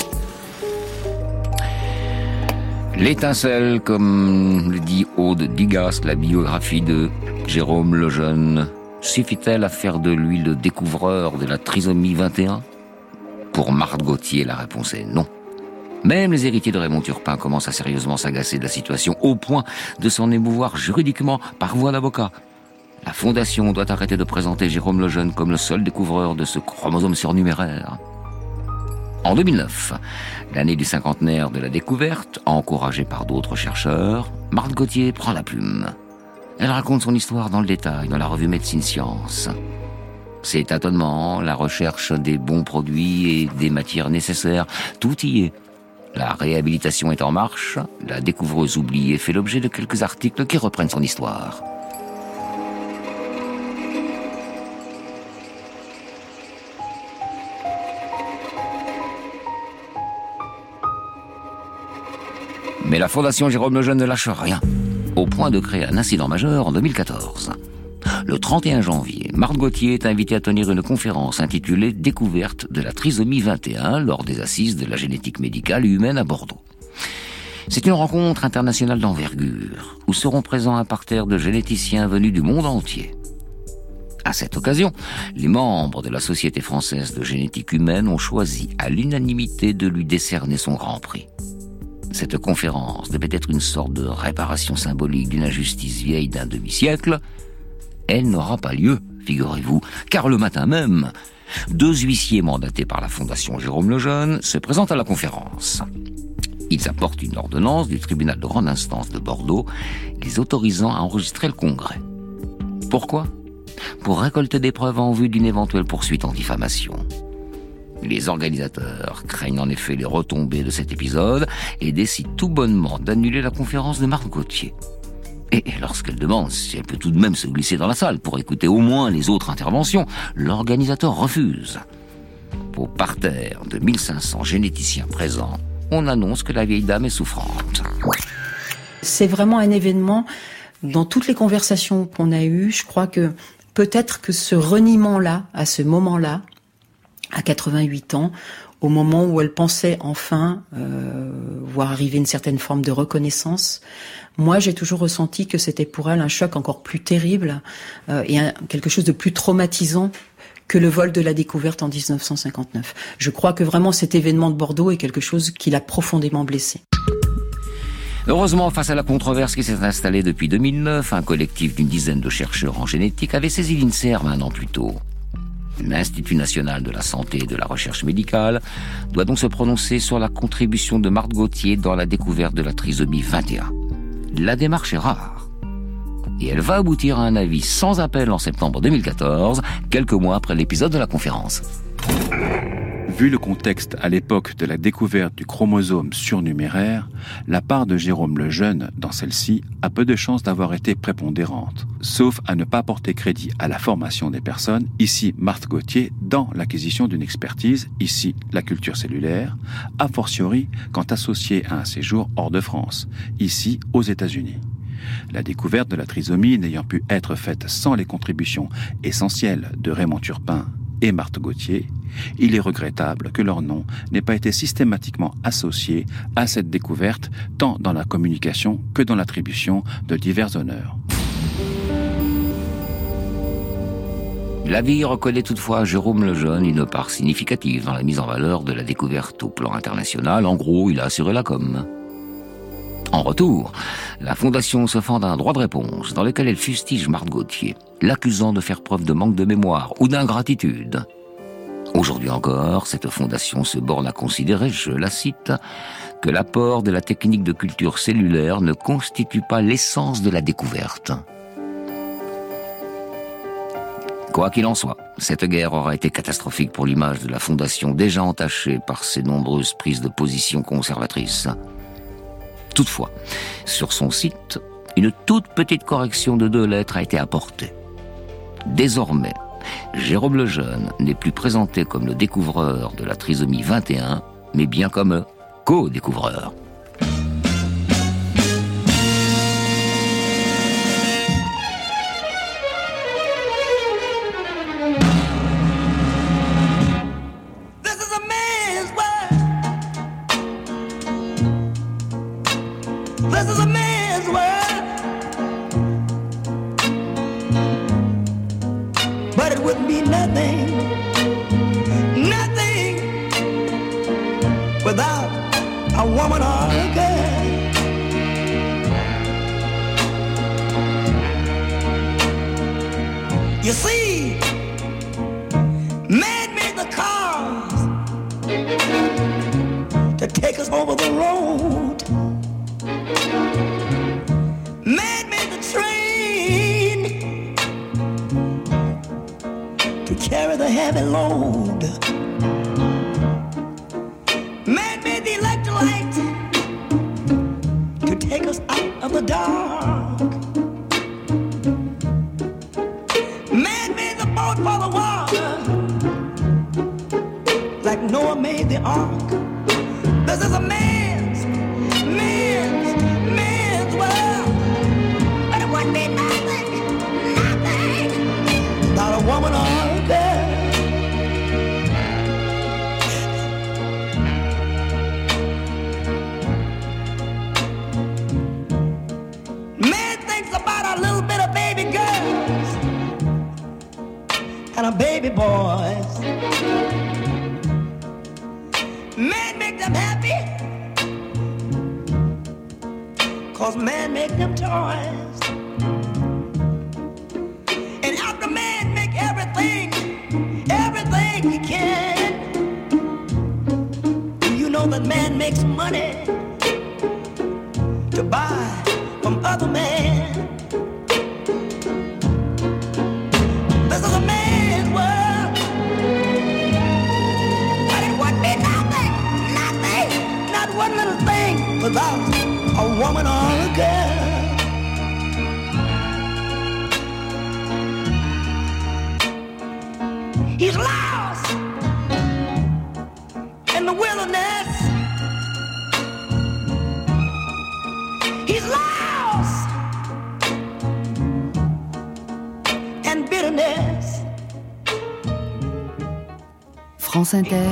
L'étincelle, comme le dit Aude Digas, la biographie de Jérôme Lejeune, suffit-elle à faire de lui le découvreur de la trisomie 21 ? Pour Marthe Gauthier, la réponse est non. Même les héritiers de Raymond Turpin commencent à sérieusement s'agacer de la situation au point de s'en émouvoir juridiquement par voie d'avocat. La Fondation doit arrêter de présenter Jérôme Lejeune comme le seul découvreur de ce chromosome surnuméraire. En 2009, l'année du cinquantenaire de la découverte, encouragée par d'autres chercheurs, Marthe Gauthier prend la plume. Elle raconte son histoire dans le détail dans la revue Médecine Science. Ses tâtonnements, la recherche des bons produits et des matières nécessaires, tout y est. La réhabilitation est en marche, la découvreuse oubliée fait l'objet de quelques articles qui reprennent son histoire. Mais la Fondation Jérôme Lejeune ne lâche rien, au point de créer un incident majeur en 2014. Le 31 janvier, Marthe Gauthier est invitée à tenir une conférence intitulée « Découverte de la trisomie 21 » lors des assises de la génétique médicale et humaine à Bordeaux. C'est une rencontre internationale d'envergure, où seront présents un parterre de généticiens venus du monde entier. À cette occasion, les membres de la Société française de génétique humaine ont choisi à l'unanimité de lui décerner son grand prix. Cette conférence devait être une sorte de réparation symbolique d'une injustice vieille d'un demi-siècle. Elle n'aura pas lieu, figurez-vous, car le matin même, 2 huissiers mandatés par la Fondation Jérôme Lejeune se présentent à la conférence. Ils apportent une ordonnance du tribunal de grande instance de Bordeaux, les autorisant à enregistrer le congrès. Pourquoi ? Pour récolter des preuves en vue d'une éventuelle poursuite en diffamation. Les organisateurs craignent en effet les retombées de cet épisode et décident tout bonnement d'annuler la conférence de Marthe Gauthier. Et lorsqu'elle demande si elle peut tout de même se glisser dans la salle pour écouter au moins les autres interventions, l'organisateur refuse. Au parterre de 1500 généticiens présents, on annonce que la vieille dame est souffrante. C'est vraiment un événement. Dans toutes les conversations qu'on a eues, je crois que peut-être que ce reniement-là, à ce moment-là, à 88 ans, au moment où elle pensait enfin voir arriver une certaine forme de reconnaissance, moi j'ai toujours ressenti que c'était pour elle un choc encore plus terrible et quelque chose de plus traumatisant que le vol de la découverte en 1959. Je crois que vraiment cet événement de Bordeaux est quelque chose qui l'a profondément blessée. Heureusement, face à la controverse qui s'est installée depuis 2009, un collectif d'une dizaine de chercheurs en génétique avait saisi l'INSERM un an plus tôt. L'Institut national de la santé et de la recherche médicale doit donc se prononcer sur la contribution de Marthe Gauthier dans la découverte de la trisomie 21. La démarche est rare. Et elle va aboutir à un avis sans appel en septembre 2014, quelques mois après l'épisode de la conférence. Vu le contexte à l'époque de la découverte du chromosome surnuméraire, la part de Jérôme Lejeune dans celle-ci a peu de chances d'avoir été prépondérante, sauf à ne pas porter crédit à la formation des personnes, ici Marthe Gauthier, dans l'acquisition d'une expertise, ici la culture cellulaire, a fortiori quand associée à un séjour hors de France, ici aux États-Unis. La découverte de la trisomie n'ayant pu être faite sans les contributions essentielles de Raymond Turpin et Marthe Gauthier, il est regrettable que leur nom n'ait pas été systématiquement associé à cette découverte, tant dans la communication que dans l'attribution de divers honneurs. L'avis reconnaît toutefois à Jérôme Lejeune une part significative dans la mise en valeur de la découverte au plan international. En gros, il a assuré la com'. En retour, la Fondation se fend d'un droit de réponse dans lequel elle fustige Marthe Gauthier, l'accusant de faire preuve de manque de mémoire ou d'ingratitude. Aujourd'hui encore, cette fondation se borne à considérer, je la cite, que l'apport de la technique de culture cellulaire ne constitue pas l'essence de la découverte. Quoi qu'il en soit, cette guerre aura été catastrophique pour l'image de la fondation déjà entachée par ses nombreuses prises de position conservatrices. Toutefois, sur son site, une toute petite correction de 2 lettres a été apportée. Désormais, Jérôme Lejeune n'est plus présenté comme le découvreur de la trisomie 21, mais bien comme le co-découvreur. This is a man's world, but it wouldn't be nothing, nothing without a woman or a girl. You see, man made the cars to take us over the road. Man made the train to carry the heavy load. Man made the electric light to take us out of the dark. Man made the boat for the water, like Noah made the ark. This is a man's world, but it wouldn't be nothing, without a woman or a girl. Man thinks about a little bit of baby girls and a baby boys. Man make them happy, 'cause man make them toys. And after man make everything he can, you know that man makes money to buy from other men. This is a man's world, but without a woman or a girl. He's lost in the wilderness. He's lost in bitterness. France Inter.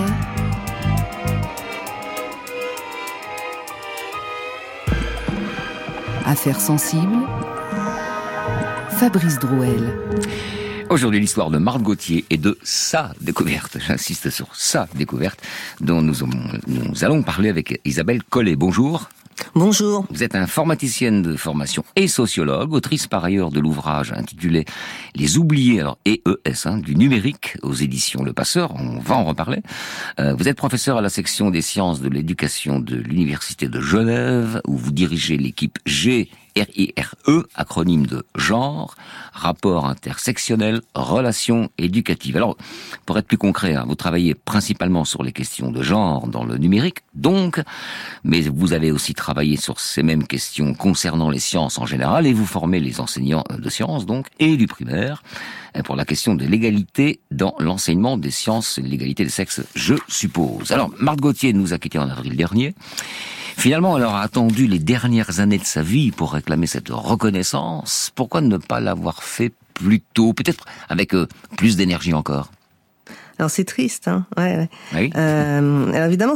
Affaires sensibles. Fabrice Drouel. Aujourd'hui, l'histoire de Marthe Gauthier et de sa découverte, j'insiste sur sa découverte, dont nous allons parler avec Isabelle Collet. Bonjour. Bonjour. Vous êtes informaticienne de formation et sociologue, autrice par ailleurs de l'ouvrage intitulé « Les oubliés », alors EES, du numérique aux éditions Le Passeur, on va en reparler. Vous êtes professeur à la section des sciences de l'éducation de l'Université de Genève, où vous dirigez l'équipe GRIRE, acronyme de genre, rapport intersectionnel, relations éducatives. Alors, pour être plus concret, vous travaillez principalement sur les questions de genre dans le numérique, donc, mais vous avez aussi travaillé sur ces mêmes questions concernant les sciences en général, et vous formez les enseignants de sciences, donc, et du primaire, pour la question de l'égalité dans l'enseignement des sciences, l'égalité des sexes, je suppose. Alors, Marthe Gauthier nous a quittés en avril dernier. Finalement, elle aura attendu les dernières années de sa vie pour réclamer cette reconnaissance. Pourquoi ne pas l'avoir fait plus tôt, peut-être avec plus d'énergie encore? Alors c'est triste, hein. Ouais. Oui. Alors évidemment,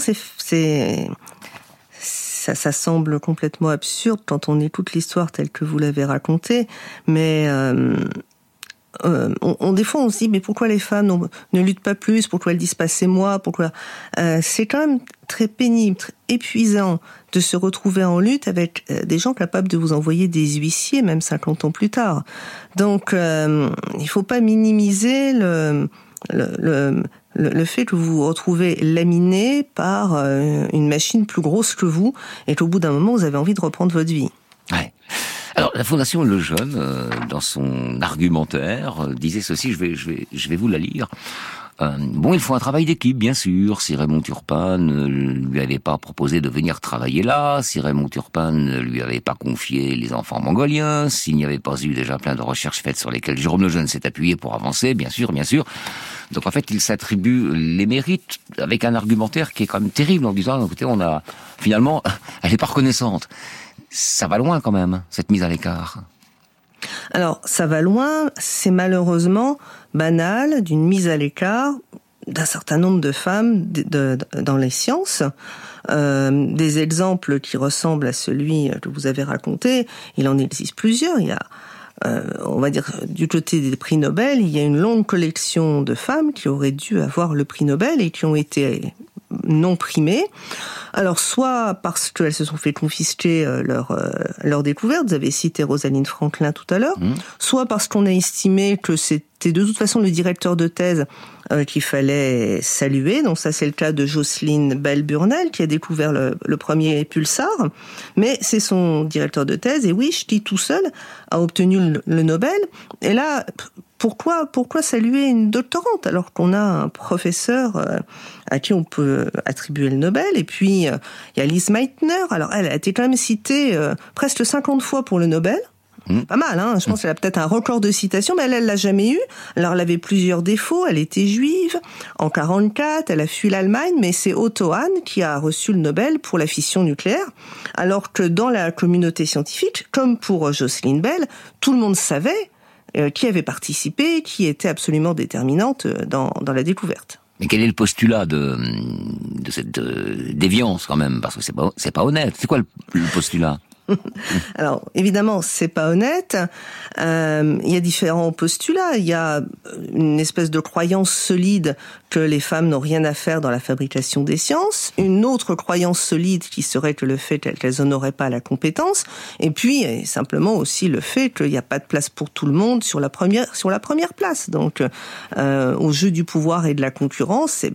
ça semble complètement absurde quand on écoute l'histoire telle que vous l'avez racontée, mais des fois on se dit mais pourquoi les femmes ne luttent pas plus, pourquoi elles disent pas c'est moi, pourquoi c'est quand même très pénible, très épuisant de se retrouver en lutte avec des gens capables de vous envoyer des huissiers même 50 ans plus tard. Donc il faut pas minimiser le fait que vous vous retrouvez laminé par une machine plus grosse que vous et qu'au bout d'un moment vous avez envie de reprendre votre vie. Ouais. Alors, la Fondation Le Jeune, dans son argumentaire, disait ceci, je vais vous la lire. Il faut un travail d'équipe, bien sûr. Si Raymond Turpin ne lui avait pas proposé de venir travailler là, si Raymond Turpin ne lui avait pas confié les enfants mongoliens, s'il n'y avait pas eu déjà plein de recherches faites sur lesquelles Jérôme Le Jeune s'est appuyé pour avancer, bien sûr. Donc en fait, il s'attribue les mérites avec un argumentaire qui est quand même terrible en disant, écoutez, finalement, elle est pas reconnaissante. Ça va loin quand même, cette mise à l'écart. Alors, ça va loin, c'est malheureusement banal d'une mise à l'écart d'un certain nombre de femmes dans les sciences. Des exemples qui ressemblent à celui que vous avez raconté, il en existe plusieurs. Il y a, on va dire, du côté des prix Nobel, il y a une longue collection de femmes qui auraient dû avoir le prix Nobel et qui ont été non primées. Alors, soit parce qu'elles se sont fait confisquer leur découverte, vous avez cité Rosalind Franklin tout à l'heure, soit parce qu'on a estimé que c'était de toute façon le directeur de thèse qu'il fallait saluer. Donc ça, c'est le cas de Jocelyn Bell-Burnell, qui a découvert le premier pulsar, mais c'est son directeur de thèse, et oui, qui tout seul a obtenu le Nobel. Et là, pourquoi saluer une doctorante alors qu'on a un professeur à qui on peut attribuer le Nobel? Et puis, il y a Lise Meitner. Alors, elle a été quand même citée presque 50 fois pour le Nobel. Pas mal, hein. Je pense qu'elle a peut-être un record de citations, mais elle l'a jamais eu. Alors, elle avait plusieurs défauts. Elle était juive. En 1944, elle a fui l'Allemagne, mais c'est Otto Hahn qui a reçu le Nobel pour la fission nucléaire. Alors que dans la communauté scientifique, comme pour Jocelyn Bell, tout le monde savait qui avait participé, qui était absolument déterminante dans la découverte. Mais quel est le postulat de cette déviance quand même? Parce que c'est pas honnête. C'est quoi le postulat? Alors, évidemment, c'est pas honnête. Il y a différents postulats. Il y a une espèce de croyance solide que les femmes n'ont rien à faire dans la fabrication des sciences. Une autre croyance solide qui serait que le fait qu'elles n'auraient pas la compétence. Et puis, simplement aussi le fait qu'il n'y a pas de place pour tout le monde sur la première place. Donc, au jeu du pouvoir et de la concurrence,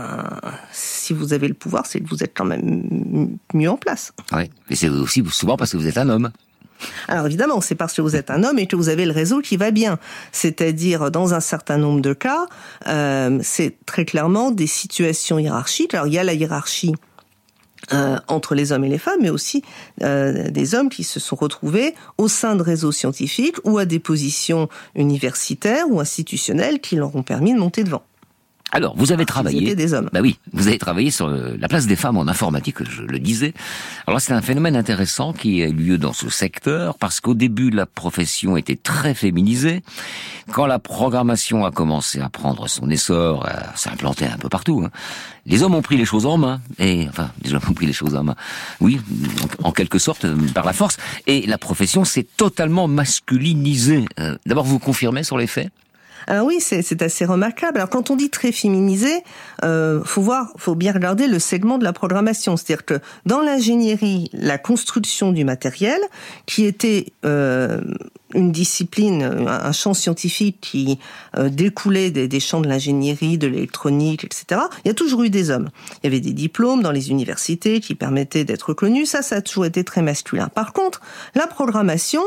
si vous avez le pouvoir, c'est que vous êtes quand même mieux en place. Oui, mais c'est aussi souvent parce que vous êtes un homme. Alors évidemment, c'est parce que vous êtes un homme et que vous avez le réseau qui va bien. C'est-à-dire, dans un certain nombre de cas, c'est très clairement des situations hiérarchiques. Alors il y a la hiérarchie entre les hommes et les femmes, mais aussi des hommes qui se sont retrouvés au sein de réseaux scientifiques ou à des positions universitaires ou institutionnelles qui leur ont permis de monter devant. Alors, vous avez travaillé. Des hommes. Bah oui, vous avez travaillé sur la place des femmes en informatique, je le disais. Alors, c'est un phénomène intéressant qui a eu lieu dans ce secteur parce qu'au début, la profession était très féminisée. Quand la programmation a commencé à prendre son essor, à s'implanter un peu partout, les hommes ont pris les choses en main. Les hommes ont pris les choses en main. Oui, en quelque sorte, par la force. Et la profession s'est totalement masculinisée. D'abord, vous confirmez sur les faits ? Alors oui, c'est assez remarquable. Alors quand on dit très féminisé, faut bien regarder le segment de la programmation. C'est-à-dire que dans l'ingénierie, la construction du matériel, qui était une discipline, un champ scientifique qui découlait des champs de l'ingénierie, de l'électronique, etc. Il y a toujours eu des hommes. Il y avait des diplômes dans les universités qui permettaient d'être reconnus. Ça a toujours été très masculin. Par contre, la programmation,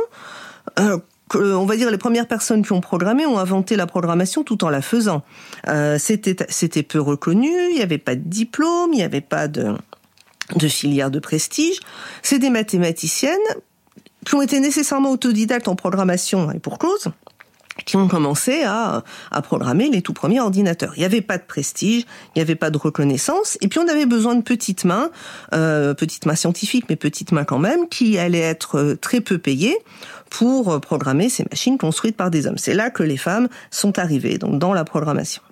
on va dire les premières personnes qui ont programmé ont inventé la programmation tout en la faisant. C'était peu reconnu, il n'y avait pas de diplôme, il n'y avait pas de filière de prestige. C'est des mathématiciennes qui ont été nécessairement autodidactes en programmation, et pour cause, qui ont commencé à programmer les tout premiers ordinateurs. Il n'y avait pas de prestige, il n'y avait pas de reconnaissance, et puis on avait besoin de petites mains scientifiques, mais petites mains quand même, qui allaient être très peu payées pour programmer ces machines construites par des hommes. C'est là que les femmes sont arrivées, donc dans la programmation.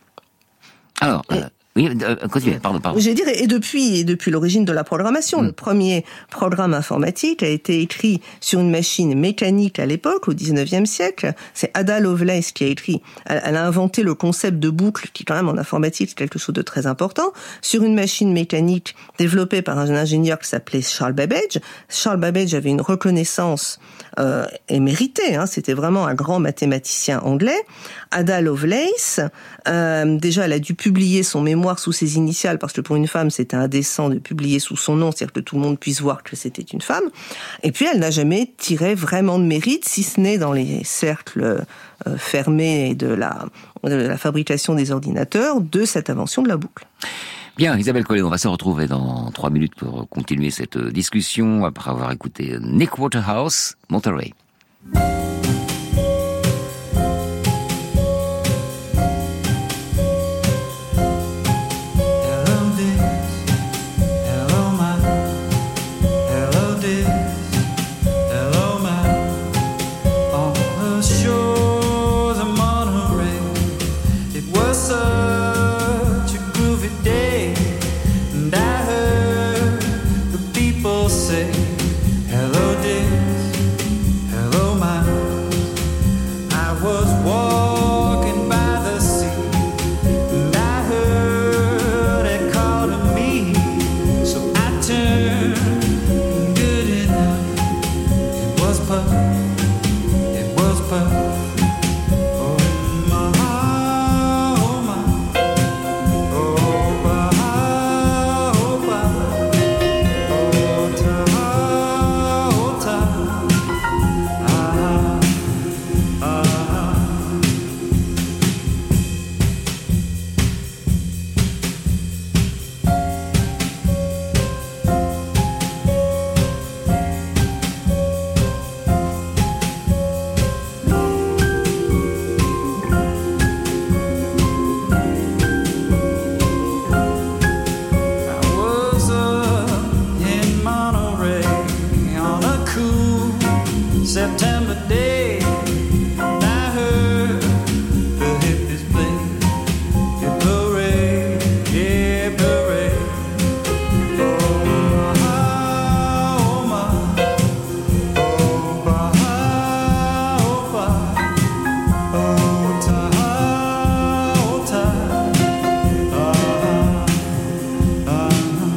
Alors, oui, continuez, pardon. Je dirais, et depuis l'origine de la programmation, le premier programme informatique a été écrit sur une machine mécanique à l'époque, au 19e siècle. C'est Ada Lovelace qui a écrit. Elle a inventé le concept de boucle, qui quand même en informatique c'est quelque chose de très important, sur une machine mécanique développée par un ingénieur qui s'appelait Charles Babbage. Charles Babbage avait une reconnaissance et méritée, c'était vraiment un grand mathématicien anglais. Ada Lovelace, déjà elle a dû publier son mémoire sous ses initiales, parce que pour une femme c'était indécent de publier sous son nom, c'est-à-dire que tout le monde puisse voir que c'était une femme. Et puis elle n'a jamais tiré vraiment de mérite, si ce n'est dans les cercles fermés de la fabrication des ordinateurs, de cette invention de la boucle. Bien, Isabelle Collet, on va se retrouver dans 3 minutes pour continuer cette discussion après avoir écouté Nick Waterhouse, Monterey.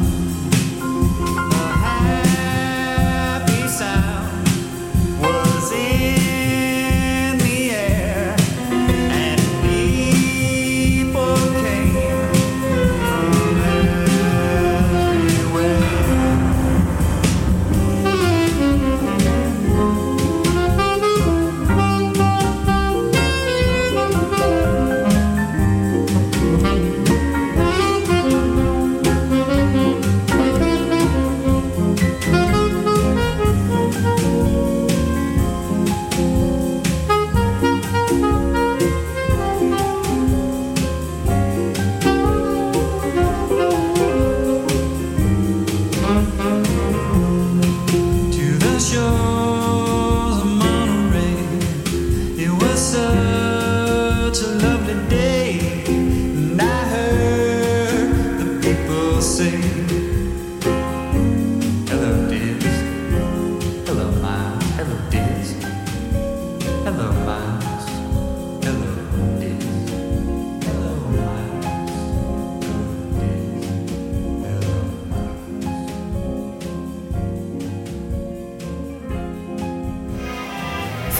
Was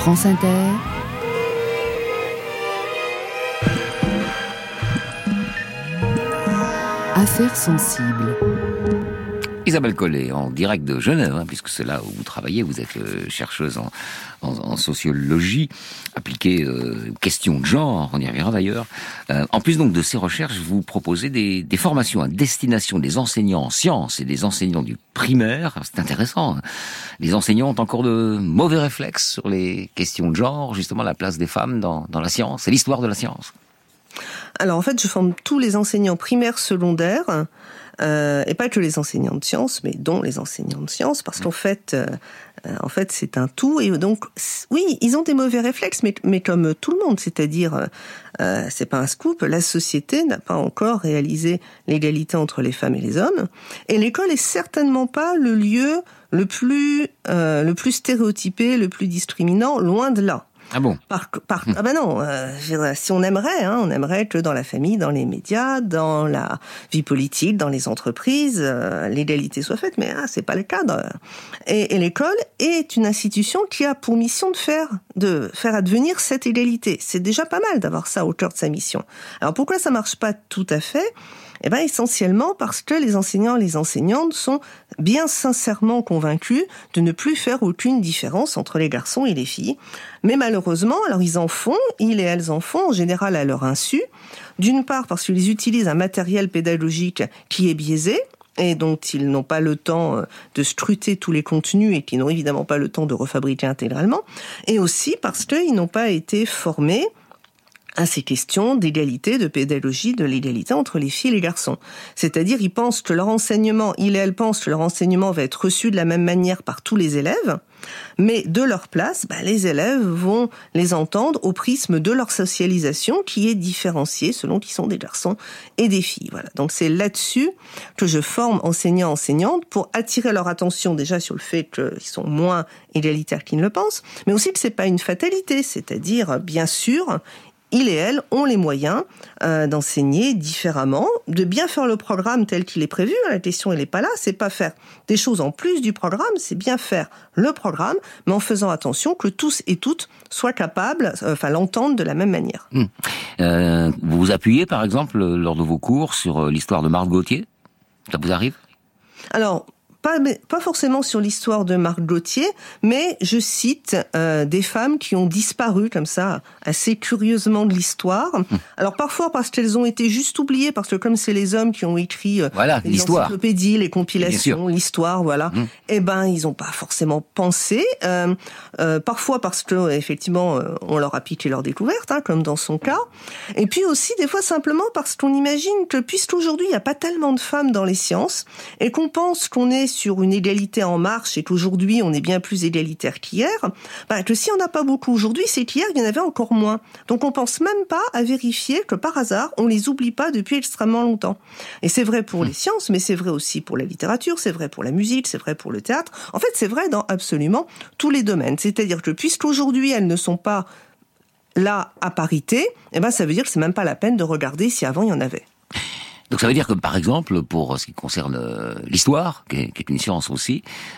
France Inter. Affaires sensibles. Isabelle Collet, en direct de Genève, puisque c'est là où vous travaillez, vous êtes chercheuse en sociologie, appliquée questions de genre, on y reviendra d'ailleurs. En plus donc de ces recherches, vous proposez des formations à destination des enseignants en sciences et des enseignants du primaire. C'est intéressant. Les enseignants ont encore de mauvais réflexes sur les questions de genre, justement la place des femmes dans la science et l'histoire de la science. Alors en fait, je forme tous les enseignants primaires, secondaires, et pas que les enseignants de sciences, mais dont les enseignants de sciences, parce qu'en fait, c'est un tout. Et donc, oui, ils ont des mauvais réflexes, mais comme tout le monde, c'est-à-dire, c'est pas un scoop, la société n'a pas encore réalisé l'égalité entre les femmes et les hommes, et l'école est certainement pas le lieu le plus stéréotypé, le plus discriminant, loin de là. Ah bon? Ah ben non, si on aimerait que dans la famille, dans les médias, dans la vie politique, dans les entreprises, l'égalité soit faite, mais c'est pas le cas. Et l'école est une institution qui a pour mission de faire advenir cette égalité. C'est déjà pas mal d'avoir ça au cœur de sa mission. Alors pourquoi ça marche pas tout à fait? Eh ben, essentiellement parce que les enseignants et les enseignantes sont bien sincèrement convaincus de ne plus faire aucune différence entre les garçons et les filles. Mais malheureusement, alors ils et elles en font, en général à leur insu. D'une part parce qu'ils utilisent un matériel pédagogique qui est biaisé, et dont ils n'ont pas le temps de scruter tous les contenus et qui n'ont évidemment pas le temps de refabriquer intégralement. Et aussi parce qu'ils n'ont pas été formés à ces questions d'égalité, de pédagogie, de l'égalité entre les filles et les garçons. C'est-à-dire, ils pensent que leur enseignement, ils et elles pensent que leur enseignement va être reçu de la même manière par tous les élèves, mais de leur place, les élèves vont les entendre au prisme de leur socialisation qui est différenciée selon qu'ils sont des garçons et des filles. Voilà. Donc c'est là-dessus que je forme enseignants, enseignantes pour attirer leur attention déjà sur le fait qu'ils sont moins égalitaires qu'ils ne le pensent, mais aussi que c'est pas une fatalité, c'est-à-dire, bien sûr, ils et elles ont les moyens d'enseigner différemment, de bien faire le programme tel qu'il est prévu. La question, elle n'est pas là, c'est pas faire des choses en plus du programme, c'est bien faire le programme, mais en faisant attention que tous et toutes soient capables, l'entendent de la même manière. Vous vous appuyez, par exemple, lors de vos cours, sur l'histoire de Marthe Gauthier? Ça vous arrive? Alors, pas forcément sur l'histoire de Marthe Gauthier, mais je cite des femmes qui ont disparu comme ça, assez curieusement de l'histoire. Alors parfois parce qu'elles ont été juste oubliées, parce que comme c'est les hommes qui ont écrit les encyclopédies, les compilations, l'histoire, voilà, ils n'ont pas forcément pensé. Parfois parce que effectivement on leur a piqué leur découverte, comme dans son cas. Et puis aussi des fois simplement parce qu'on imagine que puisqu'aujourd'hui il n'y a pas tellement de femmes dans les sciences et qu'on pense qu'on est sur une égalité en marche et qu'aujourd'hui on est bien plus égalitaire qu'hier, que si on n'a pas beaucoup aujourd'hui, c'est qu'hier il y en avait encore moins. Donc on pense même pas à vérifier que par hasard on les oublie pas depuis extrêmement longtemps. Et c'est vrai pour les sciences, mais c'est vrai aussi pour la littérature, c'est vrai pour la musique, c'est vrai pour le théâtre. En fait, c'est vrai dans absolument tous les domaines. C'est-à-dire que puisqu'aujourd'hui elles ne sont pas là à parité, ça veut dire que c'est même pas la peine de regarder si avant il y en avait. Donc ça veut dire que, par exemple, pour ce qui concerne l'histoire, qui est une science aussi,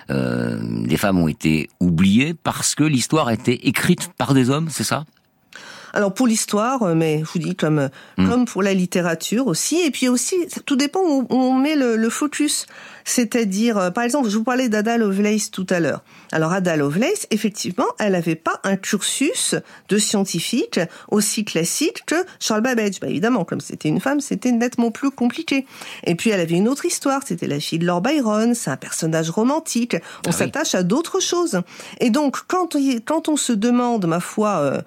les femmes ont été oubliées parce que l'histoire a été écrite par des hommes, c'est ça ? Alors pour l'histoire, mais je vous dis comme pour la littérature aussi, et puis aussi tout dépend où on met le focus. C'est-à-dire, par exemple, je vous parlais d'Ada Lovelace tout à l'heure. Alors Ada Lovelace, effectivement, elle n'avait pas un cursus de scientifique aussi classique que Charles Babbage. Évidemment, comme c'était une femme, c'était nettement plus compliqué. Et puis elle avait une autre histoire, c'était la fille de Lord Byron, c'est un personnage romantique. On s'attache à d'autres choses. Et donc, quand on se demande, ma foi,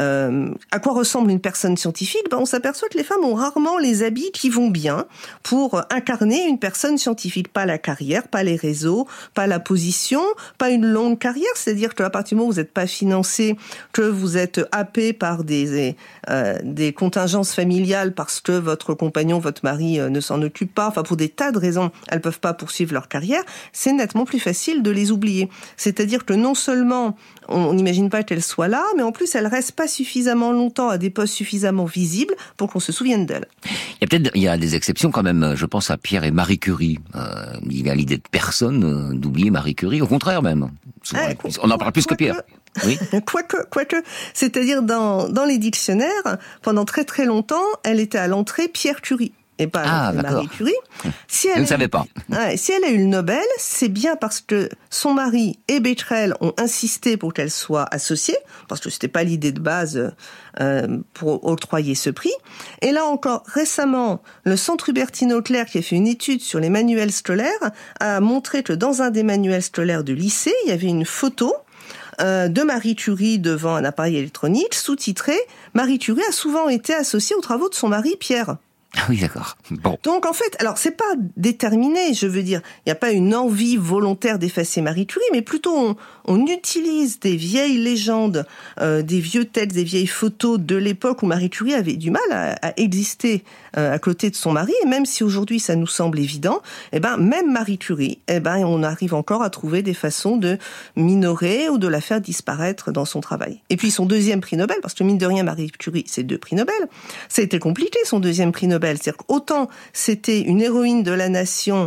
à quoi ressemble une personne scientifique, on s'aperçoit que les femmes ont rarement les habits qui vont bien pour incarner une personne scientifique. Pas la carrière, pas les réseaux, pas la position, pas une longue carrière, c'est-à-dire qu'à partir du moment où vous n'êtes pas financé, que vous êtes happé par des contingences familiales parce que votre compagnon, votre mari ne s'en occupe pas, pour des tas de raisons, elles peuvent pas poursuivre leur carrière, c'est nettement plus facile de les oublier. C'est-à-dire que non seulement on n'imagine pas qu'elles soient là, mais en plus elles restent pas suffisamment longtemps à des postes suffisamment visibles pour qu'on se souvienne d'elles. Il y a des exceptions quand même, je pense à Pierre et Marie Curie. Il y a l'idée de personne d'oublier Marie Curie, au contraire même. On en parle plus que Pierre. Oui. Quoique. C'est-à-dire, dans les dictionnaires, pendant très très longtemps, elle était à l'entrée Pierre Curie. Et pas Marie Curie. Je ne savais pas. Si elle a eu le Nobel, c'est bien parce que son mari et Becquerel ont insisté pour qu'elle soit associée, parce que c'était pas l'idée de base pour octroyer ce prix. Et là encore, récemment, le Centre Hubertine-Auclair, qui a fait une étude sur les manuels scolaires, a montré que dans un des manuels scolaires de lycée, il y avait une photo de Marie Curie devant un appareil électronique, sous-titré « Marie Curie a souvent été associée aux travaux de son mari Pierre ». Ah oui, d'accord. Bon. Donc en fait, alors c'est pas déterminé, je veux dire, il n'y a pas une envie volontaire d'effacer Marie Curie, mais plutôt on utilise des vieilles légendes, des vieux textes, des vieilles photos de l'époque où Marie Curie avait du mal à exister à côté de son mari, et même si aujourd'hui ça nous semble évident, même Marie Curie, on arrive encore à trouver des façons de minorer ou de la faire disparaître dans son travail. Et puis son deuxième prix Nobel, parce que mine de rien, Marie Curie, c'est 2 prix Nobel, ça a été compliqué son deuxième prix Nobel. C'est-à-dire qu'autant c'était une héroïne de la nation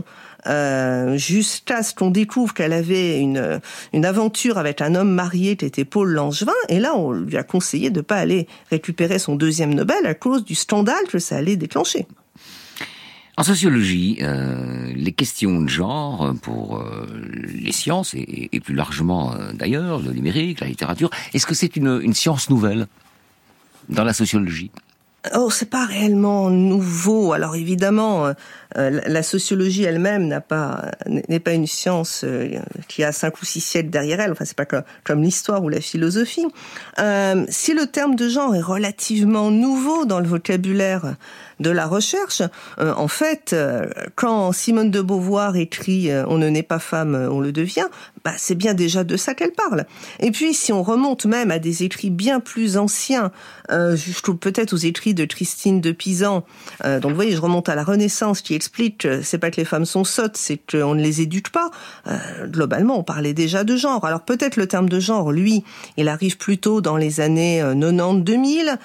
jusqu'à ce qu'on découvre qu'elle avait une aventure avec un homme marié qui était Paul Langevin, et là on lui a conseillé de ne pas aller récupérer son deuxième Nobel à cause du scandale que ça allait déclencher. En sociologie, les questions de genre pour les sciences et plus largement d'ailleurs, le numérique, la littérature, est-ce que c'est une science nouvelle dans la sociologie ? Oh, c'est pas réellement nouveau. Alors évidemment, la sociologie elle-même n'est pas une science qui a 5 ou 6 siècles derrière elle. Enfin, c'est pas comme l'histoire ou la philosophie. Si le terme de genre est relativement nouveau dans le vocabulaire de la recherche, en fait, quand Simone de Beauvoir écrit « On ne naît pas femme, on le devient », c'est bien déjà de ça qu'elle parle. Et puis, si on remonte même à des écrits bien plus anciens, peut-être aux écrits de Christine de Pisan, donc vous voyez, je remonte à la Renaissance, qui explique que c'est pas que les femmes sont sottes, c'est qu'on ne les éduque pas. Globalement, on parlait déjà de genre. Alors peut-être le terme de genre, lui, il arrive plutôt dans les années 90-2000,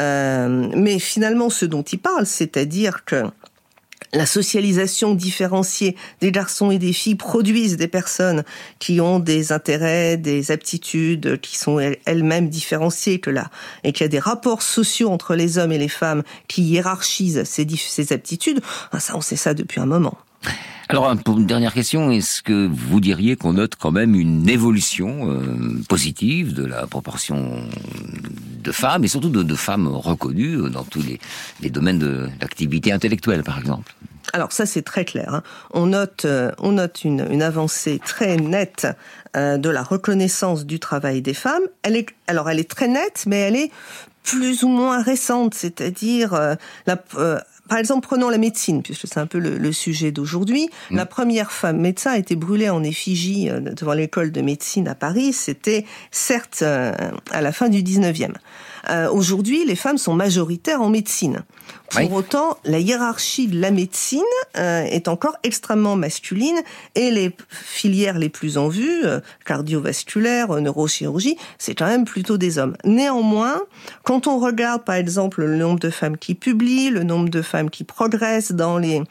mais finalement, ce dont il parle, c'est-à-dire que la socialisation différenciée des garçons et des filles produisent des personnes qui ont des intérêts, des aptitudes qui sont elles-mêmes différenciées et qu'il y a des rapports sociaux entre les hommes et les femmes qui hiérarchisent ces aptitudes. Ça, on sait ça depuis un moment. Alors, pour une dernière question, est-ce que vous diriez qu'on note quand même une évolution positive de la proportion de femmes, et surtout de femmes reconnues dans tous les domaines de l'activité intellectuelle, par exemple? Alors ça, c'est très clair, hein. On note une avancée très nette de la reconnaissance du travail des femmes. Elle est très nette, mais elle est plus ou moins récente, c'est-à-dire par exemple, prenons la médecine, puisque c'est un peu le sujet d'aujourd'hui. La première femme médecin a été brûlée en effigie devant l'école de médecine à Paris. C'était certes à la fin du 19e. Aujourd'hui, les femmes sont majoritaires en médecine. Pour autant, la hiérarchie de la médecine est encore extrêmement masculine, et les filières les plus en vue, cardiovasculaire, neurochirurgie, c'est quand même plutôt des hommes. Néanmoins, quand on regarde par exemple le nombre de femmes qui publient, le nombre de femmes qui progressent dans les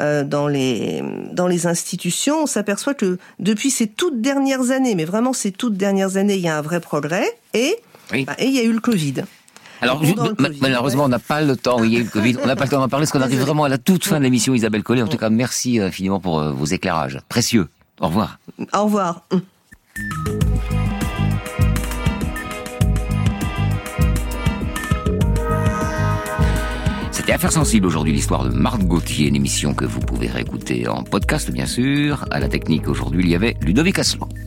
institutions, on s'aperçoit que depuis ces toutes dernières années, mais vraiment ces toutes dernières années, il y a un vrai progrès, et il y a eu le Covid. Alors, malheureusement, on n'a pas le temps. Il y a eu le Covid. On n'a pas le temps d'en parler parce qu'on arrive vraiment à la toute fin de l'émission, Isabelle Collet. En tout cas, merci infiniment pour vos éclairages précieux. Au revoir. Au revoir. C'était Affaires sensibles aujourd'hui, l'histoire de Marthe Gauthier, une émission que vous pouvez réécouter en podcast, bien sûr. À la technique aujourd'hui, il y avait Ludovic Asselin.